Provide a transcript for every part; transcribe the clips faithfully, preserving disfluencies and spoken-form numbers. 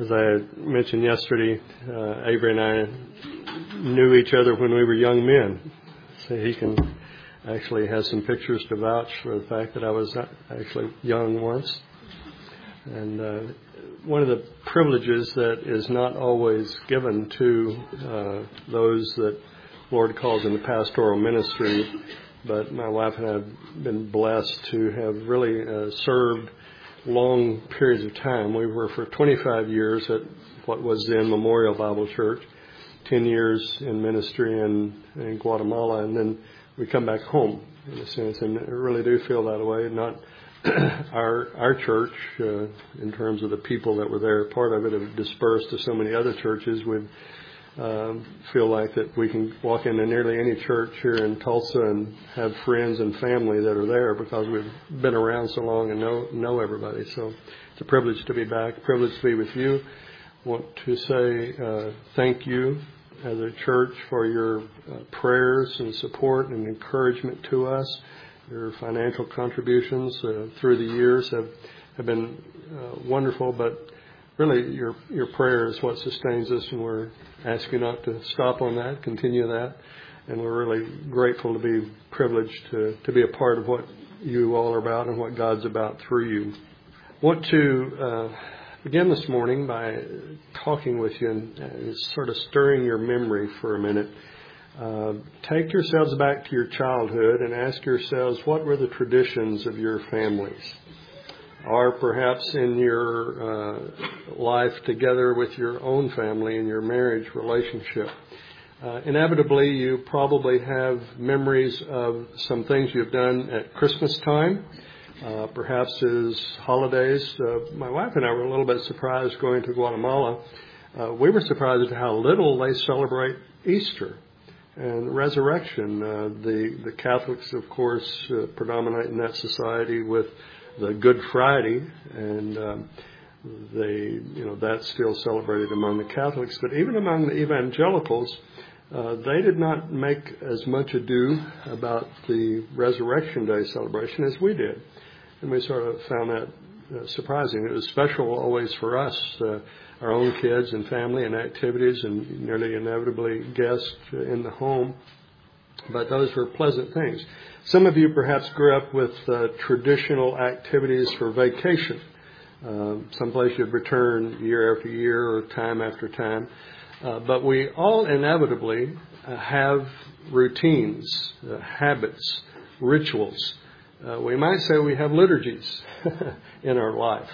As I mentioned yesterday, uh, Avery and I knew each other when we were young men. So he can actually have some pictures to vouch for the fact that I was actually young once. And uh, one of the privileges that is not always given to uh, those that the Lord calls in the pastoral ministry, but my wife and I have been blessed to have really uh, served long periods of time. We were for twenty-five years at what was then Memorial Bible Church, ten years in ministry in, in Guatemala, and then we come back home in a sense, and I really do feel that way. Not our our church, uh, in terms of the people that were there, part of it have dispersed to so many other churches. We um, feel like that we can walk into nearly any church here in Tulsa and have friends and family that are there because we've been around so long and know know everybody. So it's a privilege to be back, a privilege to be with you. I want to say uh, thank you as a church for your uh, prayers and support and encouragement to us. Your financial contributions uh, through the years have, have been uh, wonderful, but really your your prayer is what sustains us, and we're asking you not to stop on that, continue that, and we're really grateful to be privileged to, to be a part of what you all are about and what God's about through you. I want to uh, begin this morning by talking with you and uh, sort of stirring your memory for a minute. Uh, take yourselves back to your childhood and ask yourselves, what were the traditions of your families? Or perhaps in your uh, life together with your own family and your marriage relationship. Uh, inevitably, you probably have memories of some things you've done at Christmas time, uh, perhaps as holidays. Uh, my wife and I were a little bit surprised going to Guatemala. Uh, we were surprised at how little they celebrate Easter and resurrection. Uh, the, the Catholics, of course, uh, predominate in that society with the Good Friday, and um, they, you know, that's still celebrated among the Catholics. But even among the evangelicals, uh, they did not make as much ado about the Resurrection Day celebration as we did, and we sort of found that uh, surprising. It was special always for us, uh, our own kids and family and activities, and nearly inevitably guests in the home. But those were pleasant things. Some of you perhaps grew up with uh, traditional activities for vacation, uh, someplace you'd return year after year or time after time. Uh, but we all inevitably uh, have routines, uh, habits, rituals. Uh, we might say we have liturgies in our life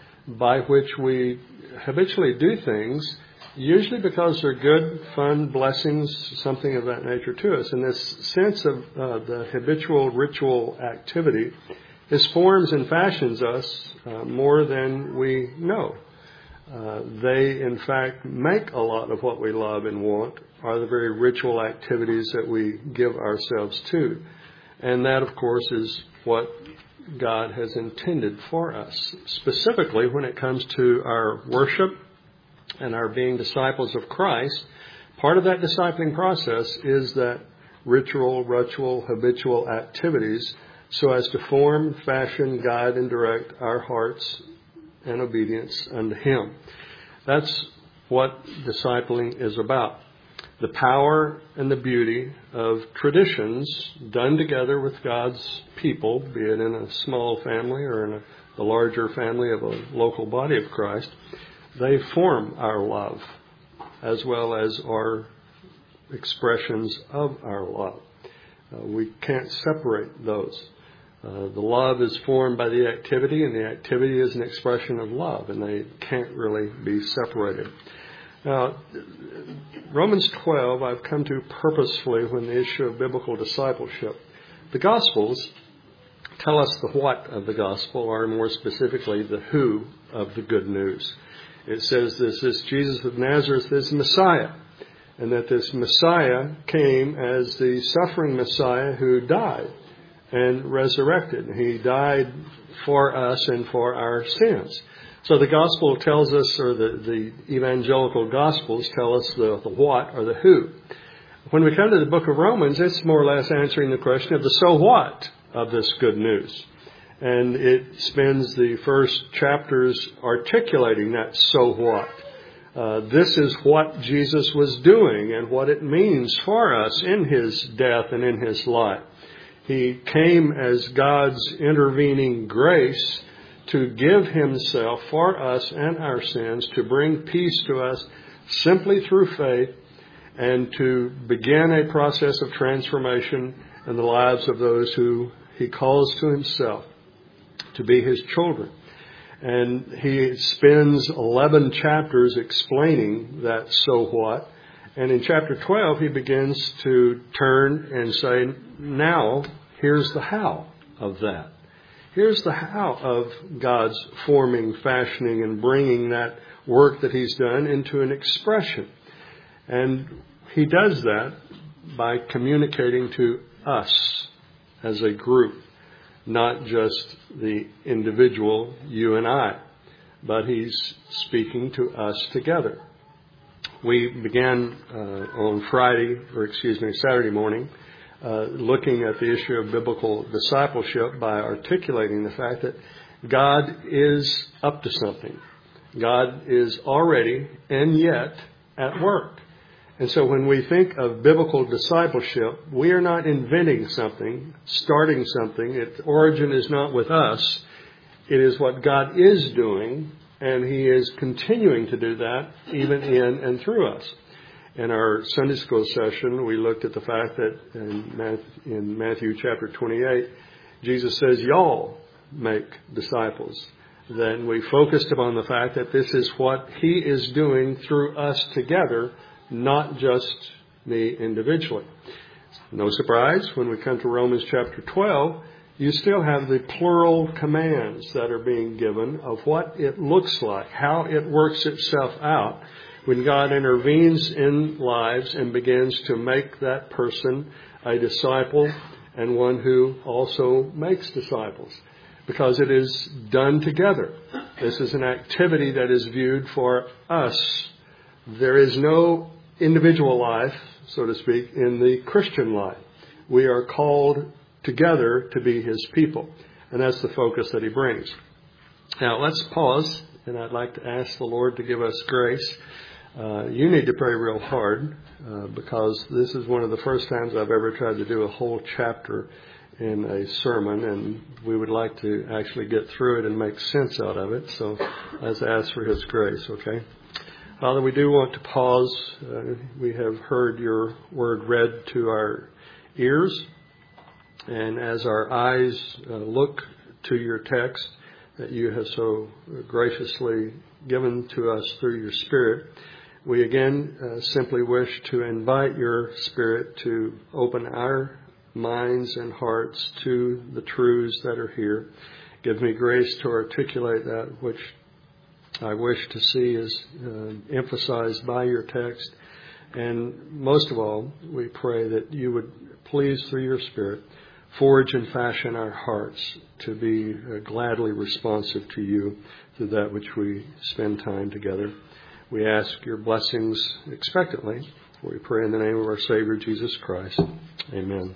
by which we habitually do things, usually because they're good, fun, blessings, something of that nature to us. And this sense of uh, the habitual ritual activity, this forms and fashions us uh, more than we know. Uh, they, in fact, make a lot of what we love and want, are the very ritual activities that we give ourselves to. And that, of course, is what God has intended for us, specifically when it comes to our worship and our being disciples of Christ. Part of that discipling process is that ritual, ritual, habitual activities so as to form, fashion, guide, and direct our hearts and obedience unto Him. That's what discipling is about. The power and the beauty of traditions done together with God's people, be it in a small family or in a, the larger family of a local body of Christ, they form our love as well as our expressions of our love. Uh, we can't separate those. Uh, the love is formed by the activity, and the activity is an expression of love, and they can't really be separated. Now, Romans twelve, I've come to purposefully when the issue of biblical discipleship. The Gospels tell us the what of the gospel, or more specifically, the who of the good news. It says this, this Jesus of Nazareth is Messiah, and that this Messiah came as the suffering Messiah who died and resurrected. He died for us and for our sins. So the gospel tells us, or the, the evangelical gospels tell us the, the what or the who. When we come to the book of Romans, it's more or less answering the question of the so what of this good news. And it spends the first chapters articulating that so what. Uh, this is what Jesus was doing and what it means for us in his death and in his life. He came as God's intervening grace to give himself for us and our sins, to bring peace to us simply through faith, and to begin a process of transformation in the lives of those who he calls to himself to be his children. And he spends eleven chapters explaining that so what. And in chapter twelve, he begins to turn and say, now, here's the how of that. Here's the how of God's forming, fashioning, and bringing that work that he's done into an expression. And he does that by communicating to us as a group, not just the individual, you and I, but he's speaking to us together. We began uh, on Friday, or excuse me, Saturday morning, uh, looking at the issue of biblical discipleship by articulating the fact that God is up to something. God is already and yet at work. And so when we think of biblical discipleship, we are not inventing something, starting something. Its origin is not with us. It is what God is doing, and he is continuing to do that even in and through us. In our Sunday school session, we looked at the fact that in Matthew, in Matthew chapter twenty-eight, Jesus says, y'all make disciples. Then we focused upon the fact that this is what he is doing through us together, not just me individually. No surprise, when we come to Romans chapter twelve, you still have the plural commands that are being given of what it looks like, how it works itself out when God intervenes in lives and begins to make that person a disciple and one who also makes disciples. Because it is done together. This is an activity that is viewed for us. There is no individual life, so to speak, in the Christian life. We are called together to be his people. And that's the focus that he brings. Now, let's pause, and I'd like to ask the Lord to give us grace. Uh, you need to pray real hard, uh, because this is one of the first times I've ever tried to do a whole chapter in a sermon, and we would like to actually get through it and make sense out of it. So let's ask for his grace, okay? Father, we do want to pause. Uh, we have heard your word read to our ears, and as our eyes uh, look to your text that you have so graciously given to us through your Spirit, we again uh, simply wish to invite your Spirit to open our minds and hearts to the truths that are here. Give me grace to articulate that which I wish to see is uh, emphasized by your text. And most of all, we pray that you would please, through your Spirit, forge and fashion our hearts to be uh, gladly responsive to you through that which we spend time together. We ask your blessings expectantly. We pray in the name of our Savior, Jesus Christ. Amen.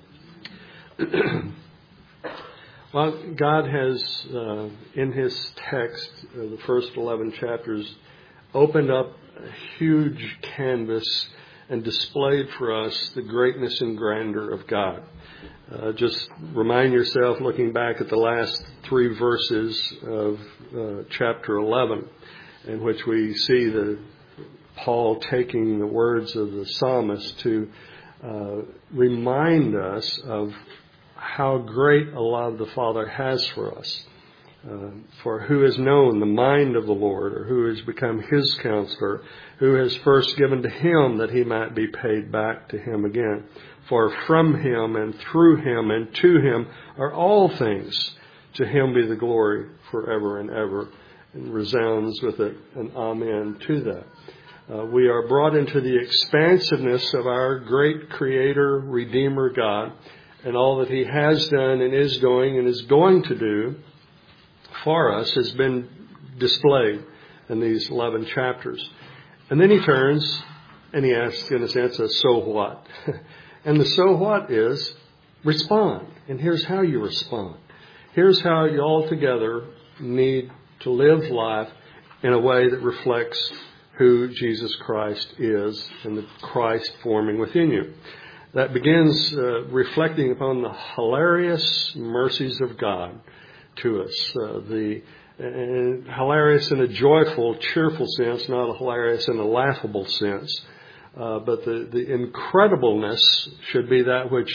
Well, God has, uh, in his text, uh, the first eleven chapters, opened up a huge canvas and displayed for us the greatness and grandeur of God. Uh, just remind yourself, looking back at the last three verses of uh, chapter eleven, in which we see the Paul taking the words of the psalmist to uh, remind us of how great a love the Father has for us. Uh, for who has known the mind of the Lord, or who has become his counselor, who has first given to him that he might be paid back to him again. For from him and through him and to him are all things. To him be the glory forever and ever. And resounds with it an amen to that. Uh, we are brought into the expansiveness of our great Creator, Redeemer God, and all that he has done and is doing and is going to do for us has been displayed in these eleven chapters. And then he turns and he asks, in a sense, a so what? And the so what is respond. And here's how you respond. here's how you all together need to live life in a way that reflects who Jesus Christ is and the Christ forming within you. That begins uh, reflecting upon the hilarious mercies of God to us. Uh, the and hilarious in a joyful, cheerful sense, not a hilarious in a laughable sense. Uh, but the, the incredibleness should be that which,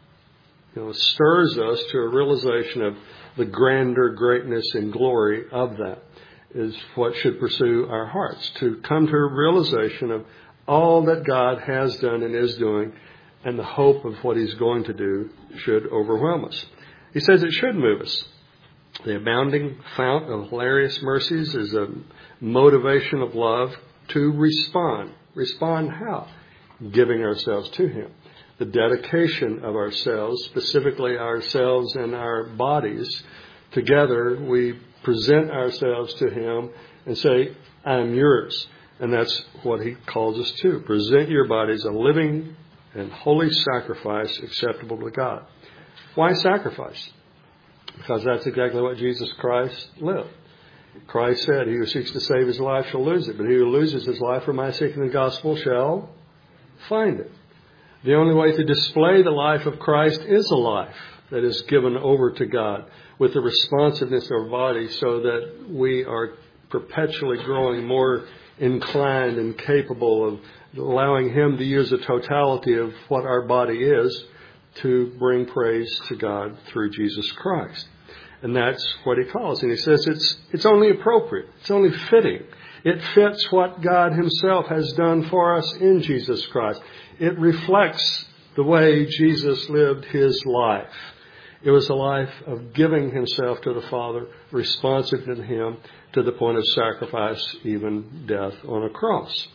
you know, stirs us to a realization of the grandeur, greatness, and glory of that is what should pursue our hearts. To come to a realization of all that God has done and is doing, and the hope of what He's going to do should overwhelm us. He says it should move us. The abounding fount of hilarious mercies is a motivation of love to respond. Respond how? Giving ourselves to Him. The dedication of ourselves, specifically ourselves and our bodies, together we present ourselves to Him and say, I'm yours. And that's what He calls us to. Present your bodies a living and holy sacrifice acceptable to God. Why sacrifice? Because that's exactly what Jesus Christ lived. Christ said, he who seeks to save his life shall lose it, but he who loses his life for my sake in the gospel shall find it. The only way to display the life of Christ is a life that is given over to God with the responsiveness of our body so that we are perpetually growing more inclined and capable of allowing Him to use the totality of what our body is to bring praise to God through Jesus Christ. And that's what He calls. And He says it's it's only appropriate. It's only fitting. It fits what God Himself has done for us in Jesus Christ. It reflects the way Jesus lived His life. It was a life of giving Himself to the Father, responsive to Him, to the point of sacrifice, even death on a cross.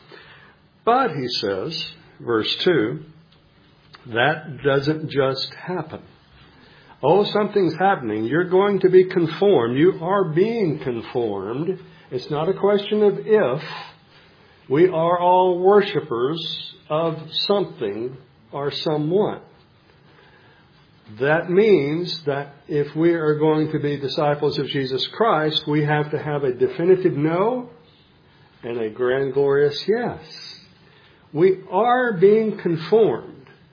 But, He says, verse two, that doesn't just happen. Oh, something's happening. You're going to be conformed. You are being conformed. It's not a question of if. We are all worshipers of something or someone. That means that if we are going to be disciples of Jesus Christ, we have to have a definitive no and a grand glorious yes. We are being conformed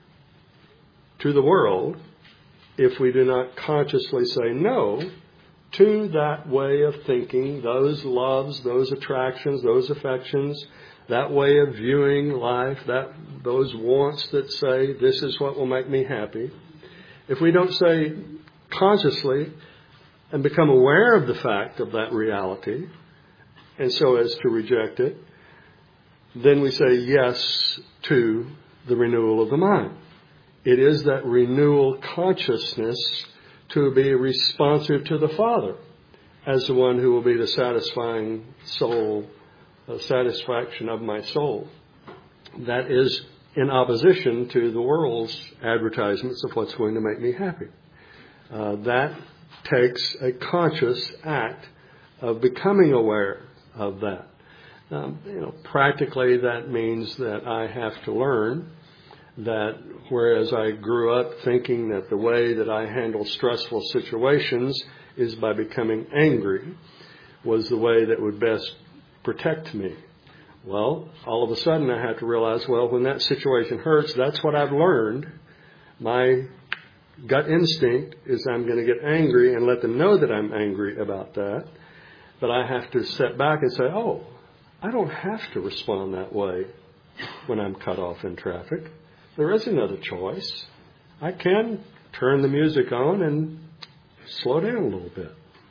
to the world if we do not consciously say no to that way of thinking, those loves, those attractions, those affections, that way of viewing life, that those wants that say this is what will make me happy. If we don't say consciously and become aware of the fact of that reality, and so as to reject it, then we say yes to the renewal of the mind. It is that renewal consciousness to be responsive to the Father as the one who will be the satisfying soul, the satisfaction of my soul. That is in opposition to the world's advertisements of what's going to make me happy. Uh, that takes a conscious act of becoming aware of that. Um, you know, practically that means that I have to learn that whereas I grew up thinking that the way that I handle stressful situations is by becoming angry was the way that would best protect me. Well, all of a sudden I have to realize, well, when that situation hurts, that's what I've learned. My gut instinct is I'm going to get angry and let them know that I'm angry about that. But I have to step back and say, oh, I don't have to respond that way when I'm cut off in traffic. There is another choice. I can turn the music on and slow down a little bit.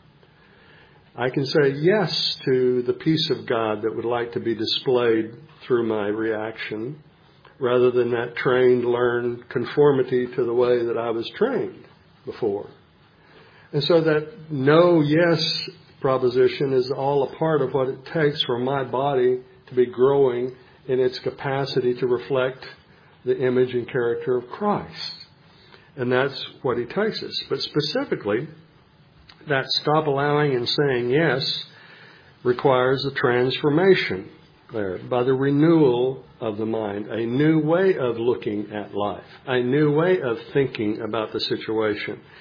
I can say yes to the peace of God that would like to be displayed through my reaction rather than that trained, learned conformity to the way that I was trained before. And so that no, yes proposition is all a part of what it takes for my body to be growing in its capacity to reflect the image and character of Christ. And that's what He takes us. But specifically, that stop allowing and saying yes requires a transformation there by the renewal of the mind, a new way of looking at life, a new way of thinking about the situation.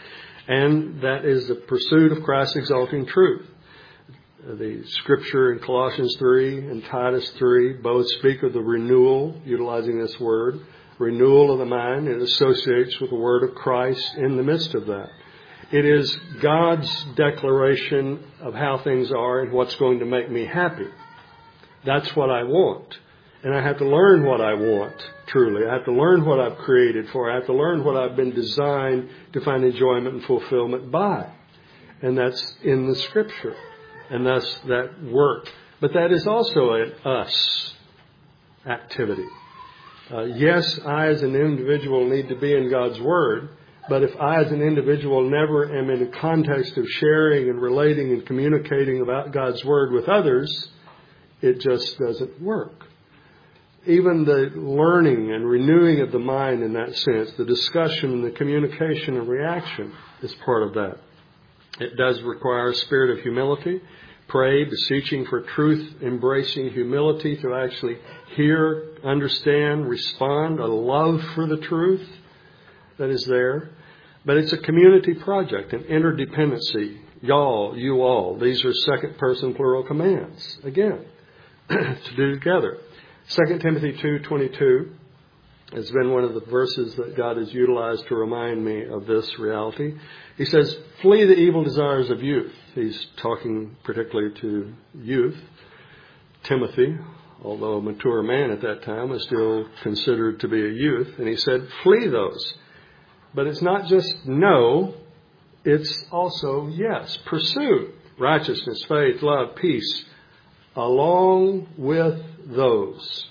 And that is the pursuit of Christ-exalting truth. The scripture in Colossians three and Titus three both speak of the renewal, utilizing this word, renewal of the mind. It associates with the word of Christ in the midst of that. It is God's declaration of how things are and what's going to make me happy. That's what I want. And I have to learn what I want, truly. I have to learn what I've created for. I have to learn what I've been designed to find enjoyment and fulfillment by. And that's in the scripture. And that's that work. But that is also an us activity. Uh, yes, I as an individual need to be in God's Word. But if I as an individual never am in a context of sharing and relating and communicating about God's Word with others, it just doesn't work. Even the learning and renewing of the mind in that sense, the discussion and the communication and reaction is part of that. It does require a spirit of humility, pray, beseeching for truth, embracing humility to actually hear, understand, respond, a love for the truth that is there. But it's a community project, an interdependency. Y'all, you all. These are second person plural commands, again, to do together. Second Timothy two twenty-two has been one of the verses that God has utilized to remind me of this reality. He says, flee the evil desires of youth. He's talking particularly to youth. Timothy, although a mature man at that time, was still considered to be a youth. And he said, flee those. But it's not just no, it's also yes. Pursue righteousness, faith, love, peace, along with those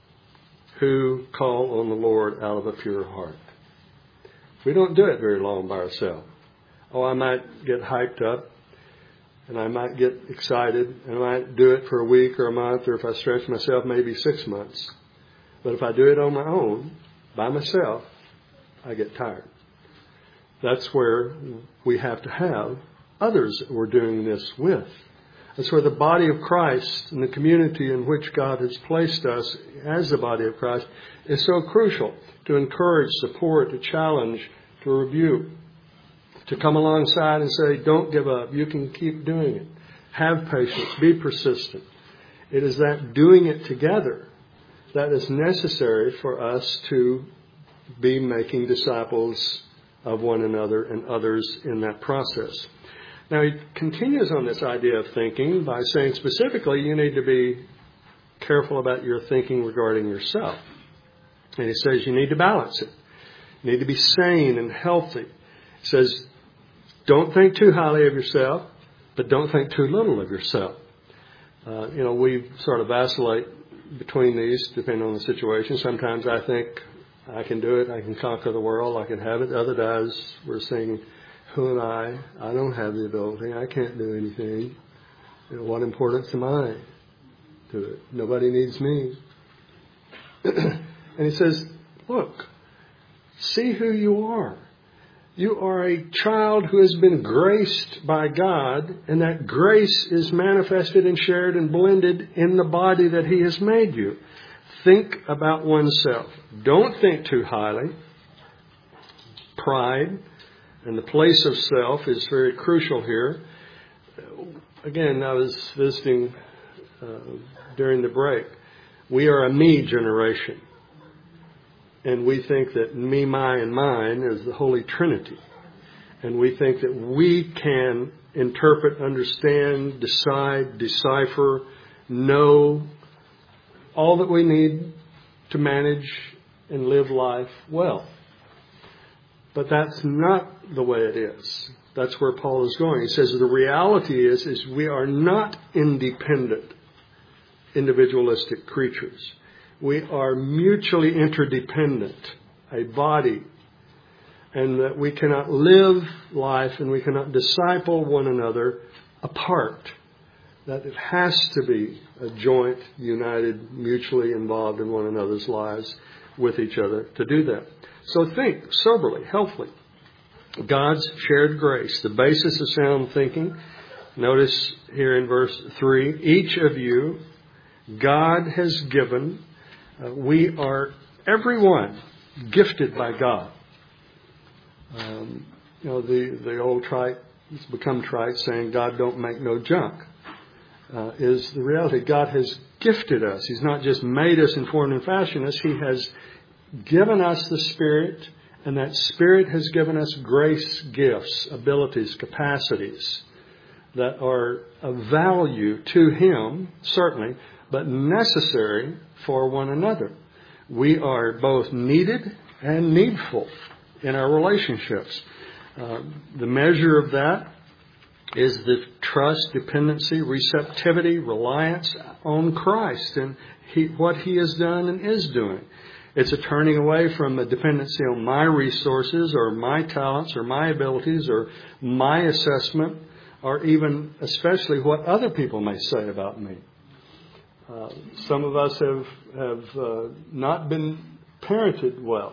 who call on the Lord out of a pure heart. We don't do it very long by ourselves. Oh, I might get hyped up, and I might get excited, and I might do it for a week or a month, or if I stretch myself, maybe six months. But if I do it on my own, by myself, I get tired. That's where we have to have others that we're doing this with. That's where the body of Christ and the community in which God has placed us as the body of Christ is so crucial to encourage, support, to challenge, to rebuke, to come alongside and say, don't give up. You can keep doing it. Have patience. Be persistent. It is that doing it together that is necessary for us to be making disciples of one another and others in that process. Now, he continues on this idea of thinking by saying specifically you need to be careful about your thinking regarding yourself. And he says you need to balance it. You need to be sane and healthy. He says don't think too highly of yourself, but don't think too little of yourself. Uh, you know, we sort of vacillate between these depending on the situation. Sometimes I think I can do it. I can conquer the world. I can have it. Other days we're saying, who am I? I don't have the ability. I can't do anything. You know, what importance am I to it? Nobody needs me. And he says, look, see who you are. You are a child who has been graced by God, and that grace is manifested and shared and blended in the body that He has made you. Think about oneself. Don't think too highly. Pride and the place of self is very crucial here. Again, I was visiting uh, during the break. We are a me generation. And we think that me, my, and mine is the Holy Trinity. And we think that we can interpret, understand, decide, decipher, know all that we need to manage and live life well. But that's not the way it is. That's where Paul is going. He says the reality is, is we are not independent, individualistic creatures. We are mutually interdependent, a body, and that we cannot live life and we cannot disciple one another apart. That it has to be a joint, united, mutually involved in one another's lives with each other to do that. So think soberly, healthily. God's shared grace, the basis of sound thinking. Notice here in verse three, each of you, God has given. Uh, we are, everyone, gifted by God. Um, you know, the, the old trite, it's become trite saying, God don't make no junk, uh, is the reality. God has gifted us. He's not just made us and formed and fashioned us. He has given us the Spirit, and that Spirit has given us grace gifts, abilities, capacities that are of value to Him, certainly, but necessary for one another. We are both needed and needful in our relationships. Uh, the measure of that is the trust, dependency, receptivity, reliance on Christ and he, what He has done and is doing. It's a turning away from a dependency on my resources or my talents or my abilities or my assessment or even especially what other people may say about me. Uh, some of us have, have uh, not been parented well.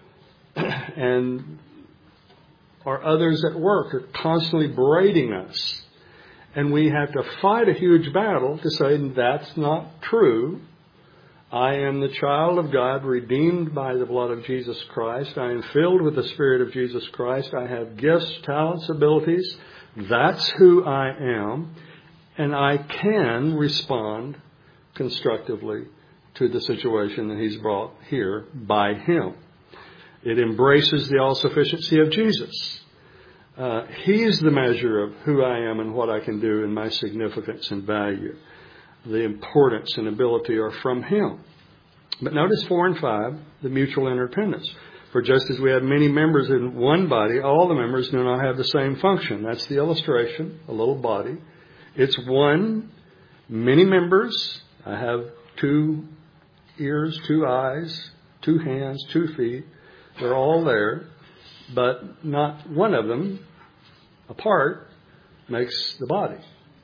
And or others at work are constantly berating us. And we have to fight a huge battle to say that's not true. I am the child of God, redeemed by the blood of Jesus Christ. I am filled with the Spirit of Jesus Christ. I have gifts, talents, abilities. That's who I am. And I can respond constructively to the situation that He's brought here by Him. It embraces the all-sufficiency of Jesus. Uh, he's the measure of who I am and what I can do and my significance and value. The importance and ability are from Him. But notice four and five, the mutual interdependence. For just as we have many members in one body, all the members do not have the same function. That's the illustration, a little body. It's one, many members. I have two ears, two eyes, two hands, two feet. They're all there, but not one of them apart makes the body.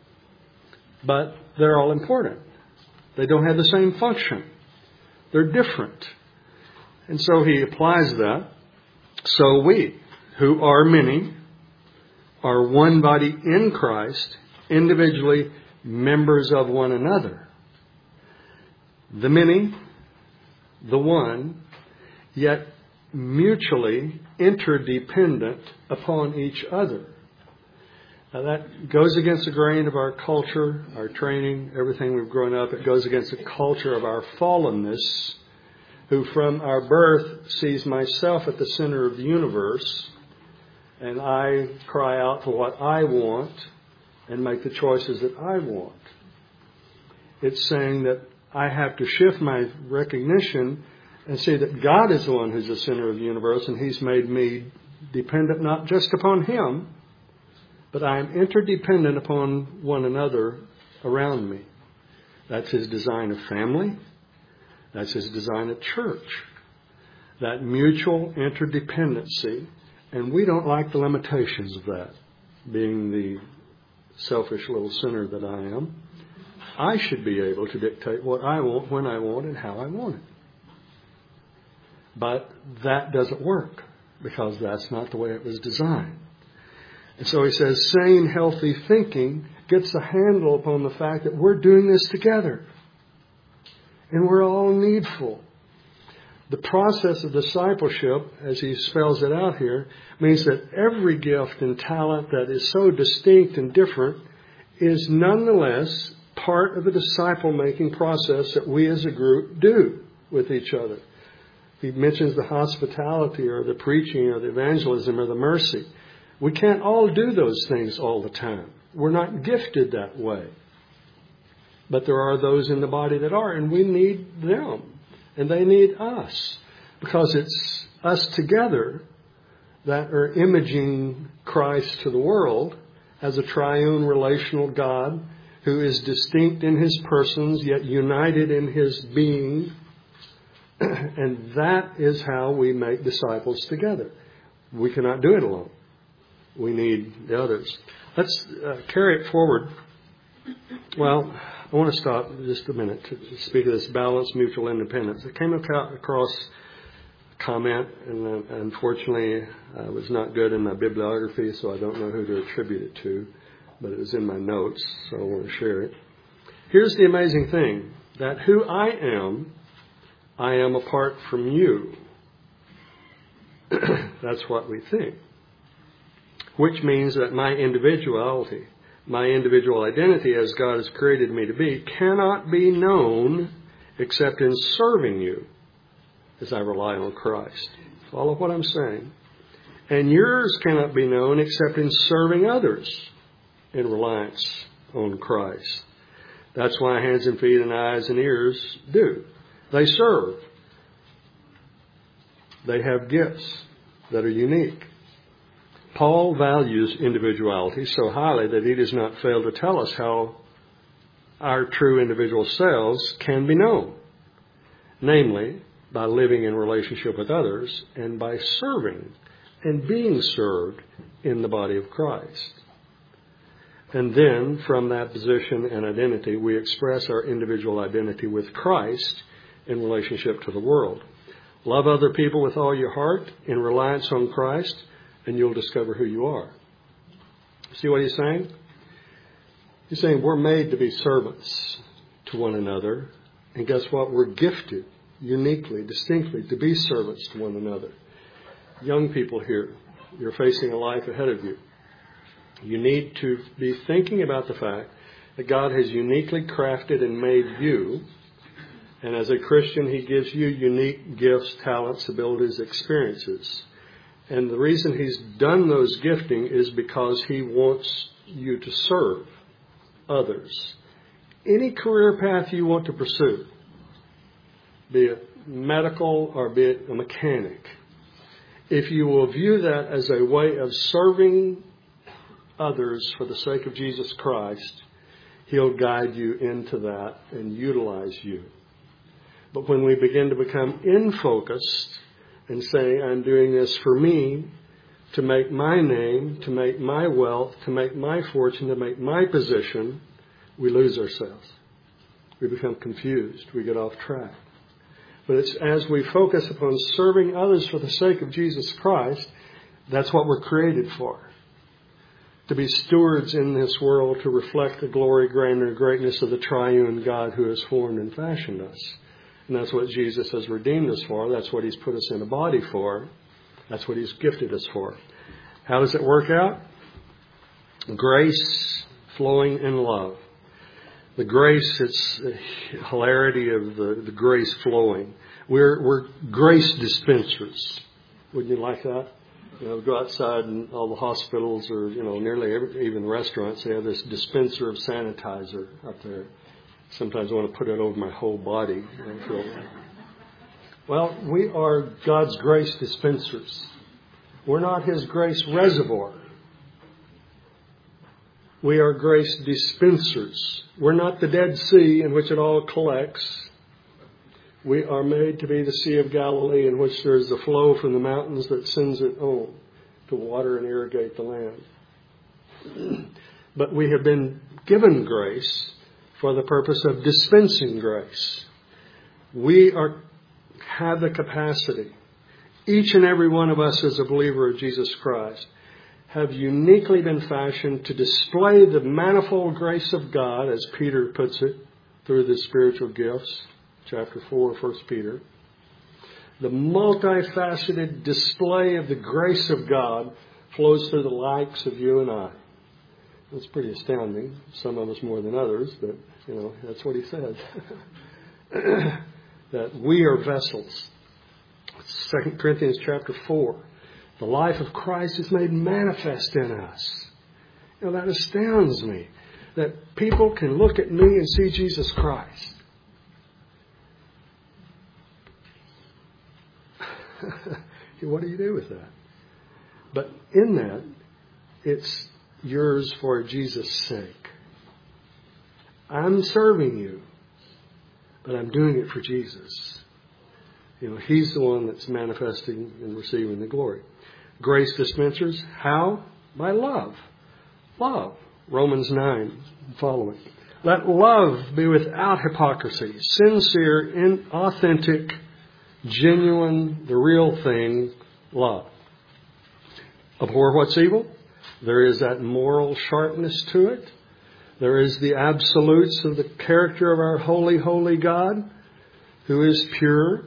But they're all important. They don't have the same function. They're different. And so he applies that. So we, who are many, are one body in Christ, individually members of one another. The many, the one, yet mutually interdependent upon each other. Now that goes against the grain of our culture, our training, everything we've grown up. It goes against the culture of our fallenness, who from our birth sees myself at the center of the universe, and I cry out for what I want and make the choices that I want. It's saying that I have to shift my recognition and see that God is the one who's the center of the universe, and He's made me dependent not just upon Him, but I am interdependent upon one another around me. That's His design of family. That's His design of church. That mutual interdependency. And we don't like the limitations of that, being the selfish little sinner that I am. I should be able to dictate what I want, when I want, and how I want it. But that doesn't work, because that's not the way it was designed. And so he says, sane, healthy thinking gets a handle upon the fact that we're doing this together. And we're all needful. The process of discipleship, as he spells it out here, means that every gift and talent that is so distinct and different is nonetheless part of the disciple-making process that we as a group do with each other. He mentions the hospitality or the preaching or the evangelism or the mercy. We can't all do those things all the time. We're not gifted that way. But there are those in the body that are, and we need them. And they need us. Because it's us together that are imaging Christ to the world as a triune relational God who is distinct in His persons, yet united in His being. And that is how we make disciples together. We cannot do it alone. We need the others. Let's uh, carry it forward. Well, I want to stop just a minute to speak of this balanced mutual independence. I came across a comment, and uh, unfortunately I was not good in my bibliography, so I don't know who to attribute it to, but it was in my notes, so I want to share it. Here's the amazing thing, that who I am, I am apart from you. That's what we think. which means that my individuality, my individual identity as God has created me to be, cannot be known except in serving you as I rely on Christ. Follow what I'm saying? And yours cannot be known except in serving others in reliance on Christ. That's why hands and feet and eyes and ears do. They serve. They have gifts that are unique. Paul values individuality so highly that he does not fail to tell us how our true individual selves can be known. Namely, by living in relationship with others and by serving and being served in the body of Christ. And then, from that position and identity, we express our individual identity with Christ in relationship to the world. Love other people with all your heart in reliance on Christ, and you'll discover who you are. See what he's saying? He's saying we're made to be servants to one another. And guess what? We're gifted uniquely, distinctly, to be servants to one another. Young people here, you're facing a life ahead of you. You need to be thinking about the fact that God has uniquely crafted and made you. And as a Christian, he gives you unique gifts, talents, abilities, experiences. And the reason he's done those gifting is because he wants you to serve others. Any career path you want to pursue, be it medical or be it a mechanic, if you will view that as a way of serving others for the sake of Jesus Christ, he'll guide you into that and utilize you. But when we begin to become in-focused and say, I'm doing this for me, to make my name, to make my wealth, to make my fortune, to make my position, we lose ourselves. We become confused. We get off track. But it's as we focus upon serving others for the sake of Jesus Christ, that's what we're created for. To be stewards in this world, to reflect the glory, grandeur, and greatness of the triune God who has formed and fashioned us. And that's what Jesus has redeemed us for. That's what he's put us in a body for. That's what he's gifted us for. How does it work out? Grace flowing in love. The grace, it's the hilarity of the, the grace flowing. We're, we're grace dispensers. Wouldn't you like that? You know, go outside and all the hospitals or, you know, nearly every, even restaurants, they have this dispenser of sanitizer up there. Sometimes I want to put it over my whole body. I feel like. Well, we are God's grace dispensers. We're not his grace reservoir. We are grace dispensers. We're not the Dead Sea in which it all collects. We are made to be the Sea of Galilee in which there is a flow from the mountains that sends it on to water and irrigate the land. But we have been given grace for the purpose of dispensing grace. We are have the capacity, each and every one of us as a believer of Jesus Christ, have uniquely been fashioned to display the manifold grace of God, as Peter puts it, through the spiritual gifts, chapter four, First Peter. The multifaceted display of the grace of God flows through the likes of you and I. That's pretty astounding. Some of us more than others, but, you know, that's what he says. That we are vessels. Second Corinthians chapter four. The life of Christ is made manifest in us. You know, that astounds me. That people can look at me and see Jesus Christ. What do you do with that? But in that, it's yours for Jesus' sake. I'm serving you, but I'm doing it for Jesus. You know, he's the one that's manifesting and receiving the glory. Grace dispensers, how? By love. Love. Romans nine, following. Let love be without hypocrisy, sincere, inauthentic, genuine, the real thing, love. Abhor what's evil. There is that moral sharpness to it. There is the absolutes of the character of our holy, holy God, who is pure.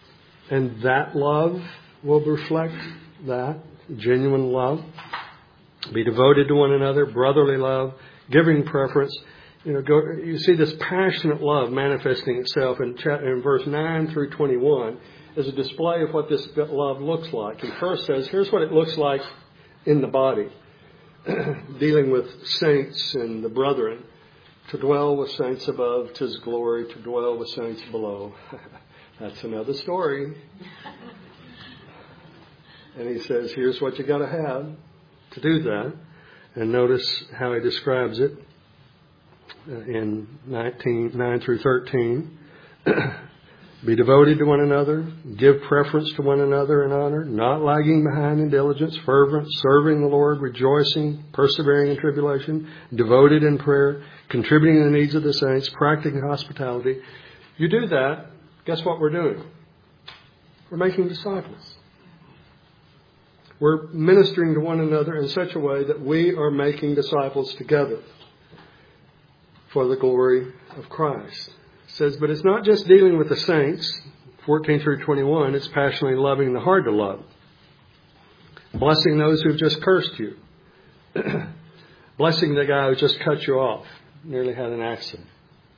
And that love will reflect that, genuine love. Be devoted to one another, brotherly love, giving preference. You know, go, you see this passionate love manifesting itself in, in verse nine through twenty-one as a display of what this love looks like. He first says, here's what it looks like in the body, dealing with saints and the brethren. To dwell with saints above, 'tis glory. To dwell with saints below. That's another story. And he says, here's what you got to have to do that. And notice how he describes it in nineteen, nine through thirteen. Be devoted to one another, give preference to one another in honor, not lagging behind in diligence, fervent, serving the Lord, rejoicing, persevering in tribulation, devoted in prayer, contributing to the needs of the saints, practicing hospitality. You do that, guess what we're doing? We're making disciples. We're ministering to one another in such a way that we are making disciples together for the glory of Christ. It says, but it's not just dealing with the saints, fourteen through twenty-one, it's passionately loving the hard to love. Blessing those who've just cursed you. Blessing the guy who just cut you off, nearly had an accident.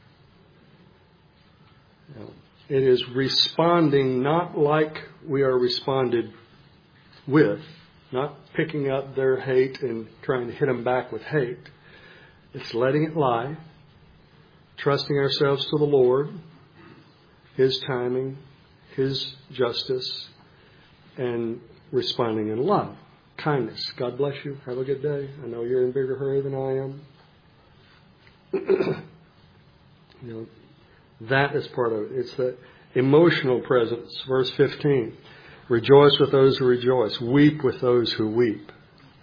You know, it is responding not like we are responded with, not picking up their hate and trying to hit them back with hate. It's letting it lie, trusting ourselves to the Lord, His timing, His justice, and responding in love. Kindness. God bless you. Have a good day. I know you're in a bigger hurry than I am. You know, that is part of it. It's the emotional presence. Verse fifteen. Rejoice with those who rejoice. Weep with those who weep.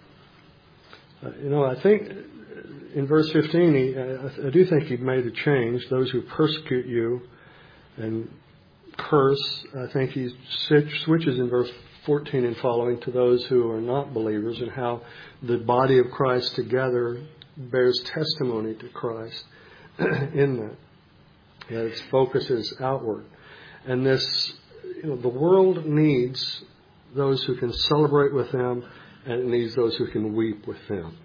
Uh, you know, I think in verse fifteen, he, I, I do think he made a change. Those who persecute you and curse, I think he switches in verse fourteen and following to those who are not believers, and how the body of Christ together bears testimony to Christ in that. Yeah, its focus is outward. And this, you know, the world needs those who can celebrate with them, and it needs those who can weep with them.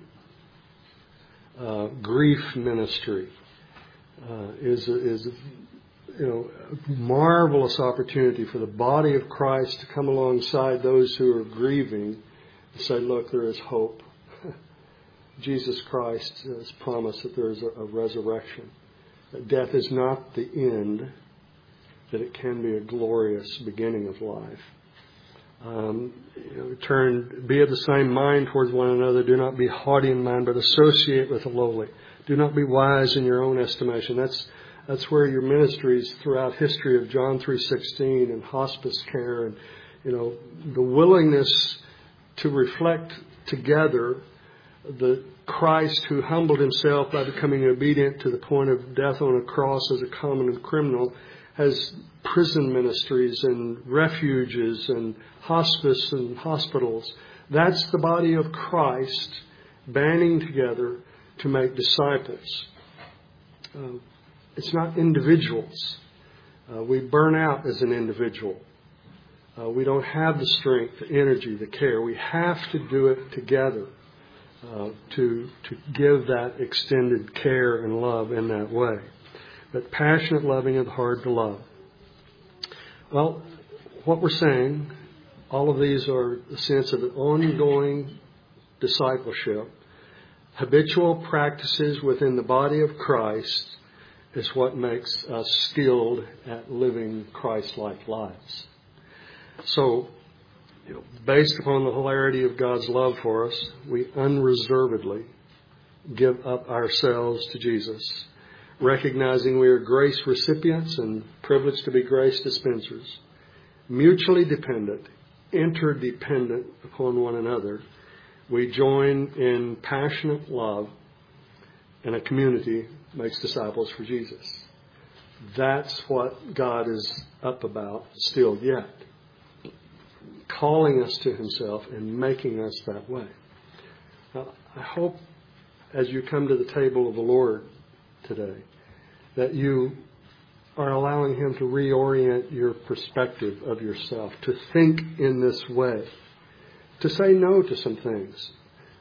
Uh, grief ministry uh, is is you know a marvelous opportunity for the body of Christ to come alongside those who are grieving and say, "Look, there is hope. Jesus Christ has promised that there is a, a resurrection. That death is not the end; that it can be a glorious beginning of life." Um, you know, turn, be of the same mind towards one another. Do not be haughty in mind, but associate with the lowly. Do not be wise in your own estimation. That's that's where your ministries throughout history of John three sixteen and hospice care, and you know the willingness to reflect together the Christ who humbled himself by becoming obedient to the point of death on a cross as a common criminal, has prison ministries and refuges and hospice and hospitals. That's the body of Christ banding together to make disciples. Uh, it's not individuals. Uh, we burn out as an individual. Uh, we don't have the strength, the energy, the care. We have to do it together uh, to to give that extended care and love in that way. But passionate loving is hard to love. Well, what we're saying, all of these are a sense of an ongoing discipleship. Habitual practices within the body of Christ is what makes us skilled at living Christ-like lives. So, you know, based upon the hilarity of God's love for us, we unreservedly give up ourselves to Jesus, recognizing we are grace recipients and privileged to be grace dispensers, mutually dependent, interdependent upon one another. We join in passionate love, and a community makes disciples for Jesus. That's what God is up about still yet, calling us to himself and making us that way. Now, I hope as you come to the table of the Lord today, that you are allowing him to reorient your perspective of yourself, to think in this way, to say no to some things,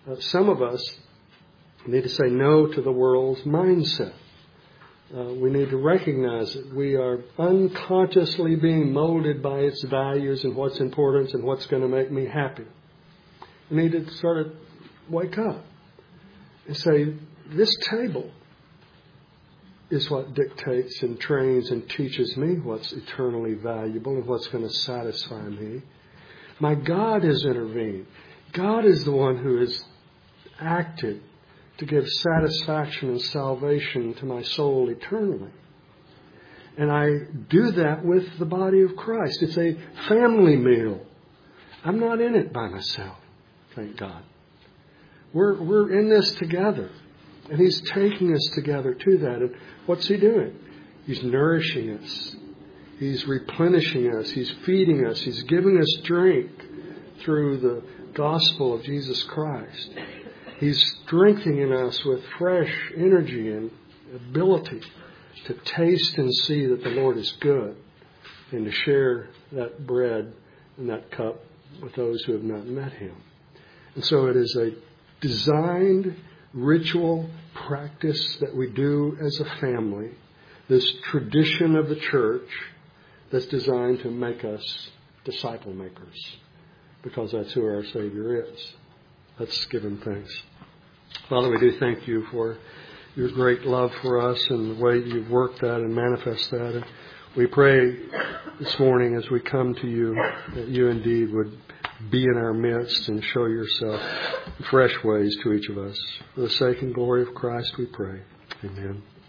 Uh, some of us need to say no to the world's mindset. Uh, we need to recognize that we are unconsciously being molded by its values and what's important and what's going to make me happy. We need to sort of wake up and say, this table is what dictates and trains and teaches me what's eternally valuable and what's going to satisfy me. My God has intervened. God is the one who has acted to give satisfaction and salvation to my soul eternally. And I do that with the body of Christ. It's a family meal. I'm not in it by myself, thank God. We're, we're in this together. And He's taking us together to that. And what's He doing? He's nourishing us. He's replenishing us. He's feeding us. He's giving us drink through the gospel of Jesus Christ. He's strengthening us with fresh energy and ability to taste and see that the Lord is good and to share that bread and that cup with those who have not met Him. And so it is a designed ritual practice that we do as a family, this tradition of the church that's designed to make us disciple makers, because that's who our Savior is. Let's give Him thanks. Father, we do thank You for Your great love for us and the way You've worked that and manifest that. And we pray this morning as we come to You that You indeed would be in our midst and show Yourself in fresh ways to each of us. For the sake and glory of Christ we pray. Amen.